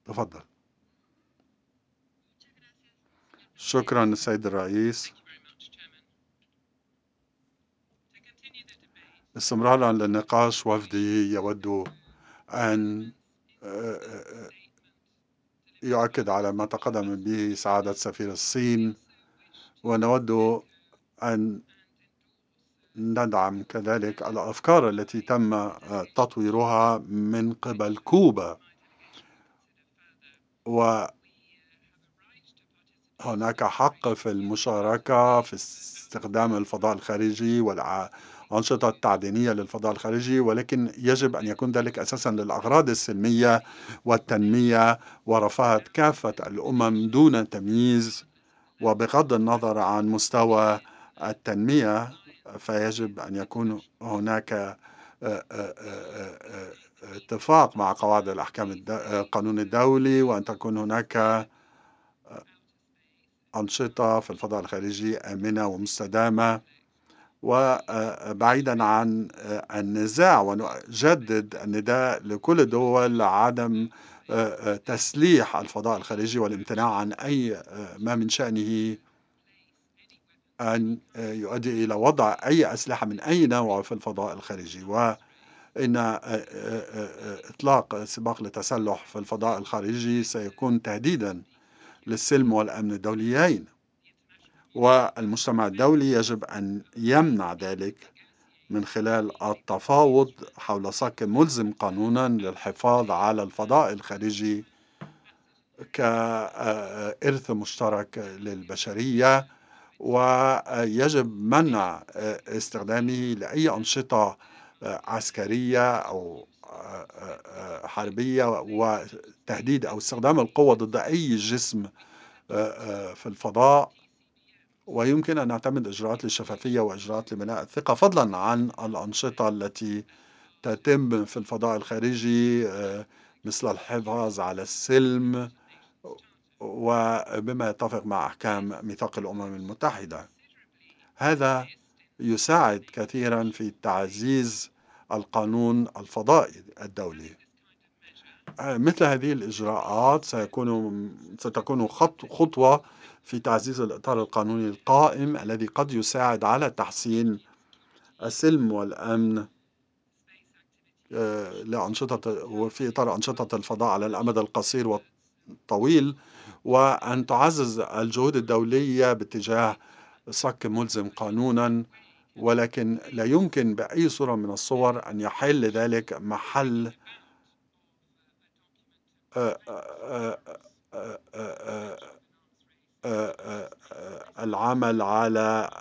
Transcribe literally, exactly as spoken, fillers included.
تفضل. شكرا السيد الرئيس. استمرارا للنقاش، وفدي يود أن يؤكد على ما تقدم به سعادة سفير الصين، ونود أن ندعم كذلك الأفكار التي تم تطويرها من قبل كوبا. وهناك حق في المشاركة في استخدام الفضاء الخارجي والأنشطة التعدينية للفضاء الخارجي، ولكن يجب أن يكون ذلك أساسا للأغراض السلمية والتنمية ورفاهة كافة الأمم دون تمييز، وبغض النظر عن مستوى التنمية. فيجب أن يكون هناك اتفاق مع قواعد الأحكام القانون الدولي، وأن تكون هناك أنشطة في الفضاء الخارجي آمنة ومستدامة وبعيدا عن النزاع. ونجدد النداء لكل الدول عدم تسليح الفضاء الخارجي والامتناع عن أي ما من شأنه أن يؤدي إلى وضع أي أسلحة من أي نوع في الفضاء الخارجي. وإن إطلاق سباق للتسلح في الفضاء الخارجي سيكون تهديدا للسلم والأمن الدوليين، والمجتمع الدولي يجب أن يمنع ذلك من خلال التفاوض حول صك ملزم قانونا للحفاظ على الفضاء الخارجي كإرث مشترك للبشرية، ويجب منع استخدامه لأي أنشطة عسكرية أو حربية، وتهديد أو استخدام القوة ضد أي جسم في الفضاء. ويمكن أن نعتمد إجراءات للشفافية وإجراءات لبناء الثقة، فضلا عن الأنشطة التي تتم في الفضاء الخارجي مثل الحفاظ على السلم وبما يتفق مع أحكام ميثاق الأمم المتحدة. هذا يساعد كثيرا في تعزيز القانون الفضائي الدولي. مثل هذه الإجراءات سيكون ستكون خطوة في تعزيز الإطار القانوني القائم الذي قد يساعد على تحسين السلم والأمن لأنشطة وفي إطار أنشطة الفضاء على الأمد القصير والطويل، وأن تعزز الجهود الدولية باتجاه صك ملزم قانونا. ولكن لا يمكن بأي صورة من الصور أن يحل ذلك محل العمل على